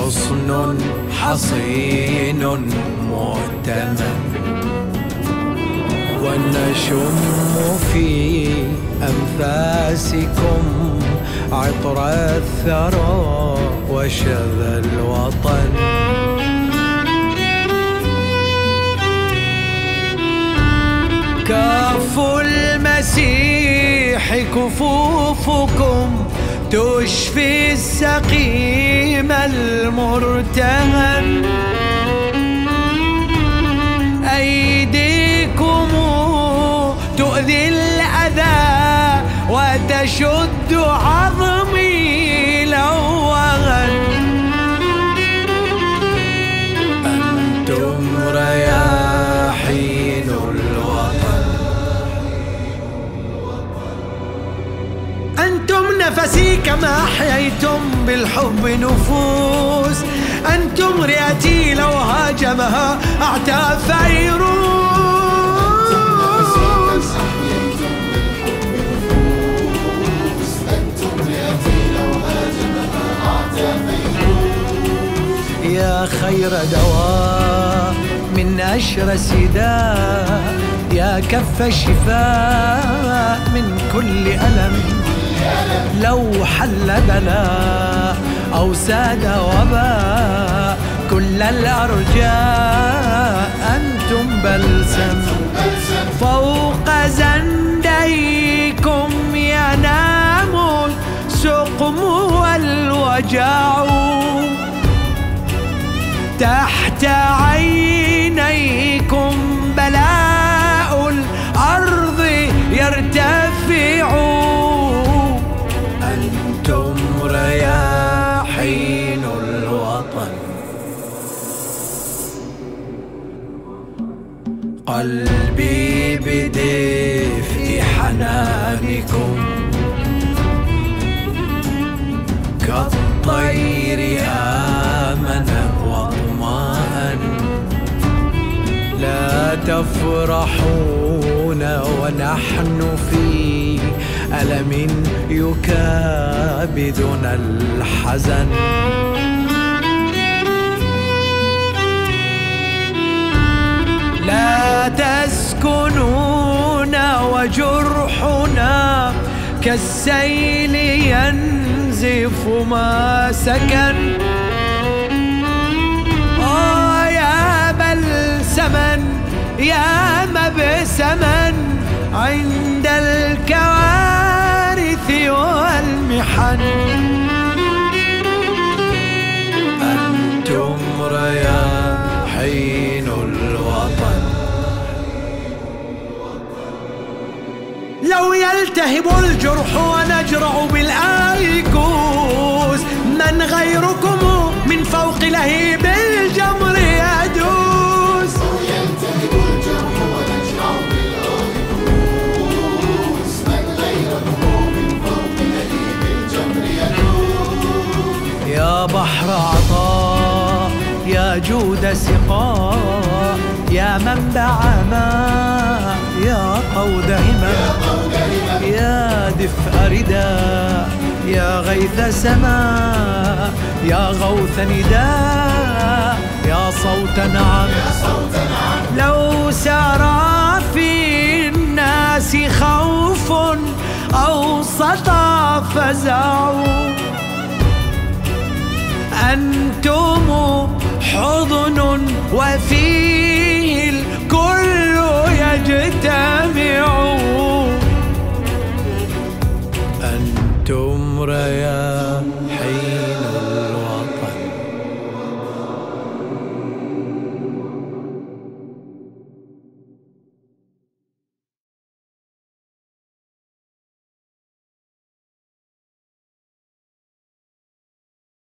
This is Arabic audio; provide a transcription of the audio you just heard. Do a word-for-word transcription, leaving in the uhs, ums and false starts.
حصن حصين مؤتمن، ونشم في أنفاسكم عطر الثرى وشذا الوطن. كف المسيح كفوفكم تشفي السقيم المرتهن، أيديكم تؤذي الأذى وتشد عظمي لوغا. أنتم رياحين الوطن، أنتم نفسي كما أحييتم بالحب نفوس، أنتم رئتي لو هاجمها أعتى فيروس. يا خير دواء من أشرس داء، يا كف شفاء من كل ألم. لو حل بلاء أو ساد وباء كل الأرجاء أنتم بلسم. فوق زنديكم ينام السقم والوجع، تحت عينيكم بلاء الأرض يرتفع. أنتم رياحين الوطن، قلبي بدفء حنانكم كالطير آمن واطمأن. لا تفرحون ونحن في ألم يكابدنا الحزن. لا تسكنون وجرحنا كالسيل ينزف ما سكن. آه يا بلسما يا مبسما عند الكوارث والمحن. أنتم رياحين الوطن، لو يلتهب الجرح ونجرع بالآيكوس من غيركم من فوق لهيب الجمر يدوس. لو يلتهب الجرح ونجرع بالآيكوس من غيركم من فوق لهيب الجمر يدوس. يا بحر عطاء يا جود سقاء، يا منبع ماء يا قود همم، يا دفء رداء يا غيث سماء، يا غوث نداء يا صوت نعم. لو سرى في الناس خوف أو سطى فزع، أنتم حضن وفيه الكل يجتمع. أنتم رياحين